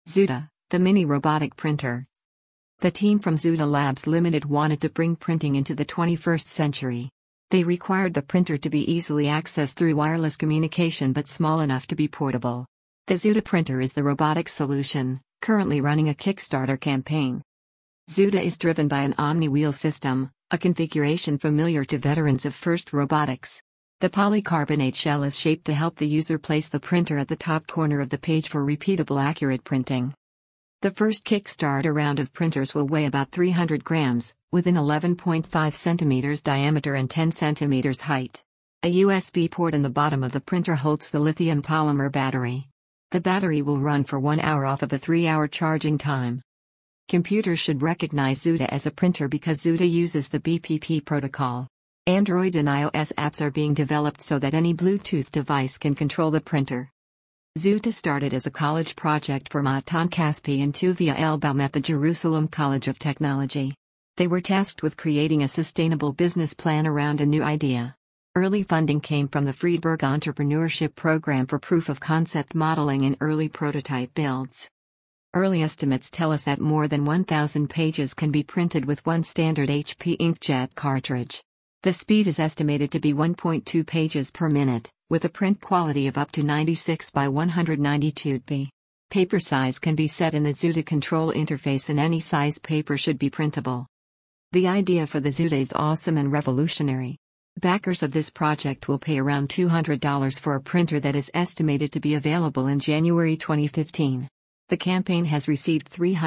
Zuda, the mini robotic printer. The team from Zuda Labs Limited wanted to bring printing into the 21st century. They required the printer to be easily accessed through wireless communication but small enough to be portable. The Zuda printer is the robotic solution, currently running a Kickstarter campaign. Zuda is driven by an omni-wheel system, a configuration familiar to veterans of FIRST Robotics. The polycarbonate shell is shaped to help the user place the printer at the top corner of the page for repeatable accurate printing. The first Kickstarter round of printers will weigh about 300 grams, with an 11.5 centimeters diameter and 10 centimeters height. A USB port in the bottom of the printer holds the lithium polymer battery. The battery will run for 1 hour off of a 3-hour charging time. Computers should recognize Zuda as a printer because Zuda uses the BPP protocol. Android and iOS apps are being developed so that any Bluetooth device can control the printer. Zuda started as a college project for Matan Kaspi and Tuvia Elbaum at the Jerusalem College of Technology. They were tasked with creating a sustainable business plan around a new idea. Early funding came from the Friedberg Entrepreneurship Program for proof of concept modeling and early prototype builds. Early estimates tell us that more than 1,000 pages can be printed with one standard HP inkjet cartridge. The speed is estimated to be 1.2 pages per minute, with a print quality of up to 96 by 192 dpi. Paper size can be set in the Zuda control interface and any size paper should be printable. The idea for the Zuda is awesome and revolutionary. Backers of this project will pay around $200 for a printer that is estimated to be available in January 2015. The campaign has received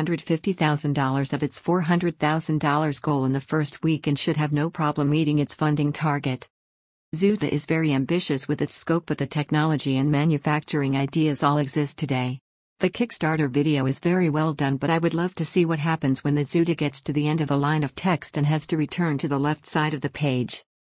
$350,000 of its $400,000 goal in the first week and should have no problem meeting its funding target. Zuda is very ambitious with its scope, but the technology and manufacturing ideas all exist today. The Kickstarter video is very well done, but I would love to see what happens when the Zuda gets to the end of a line of text and has to return to the left side of the page.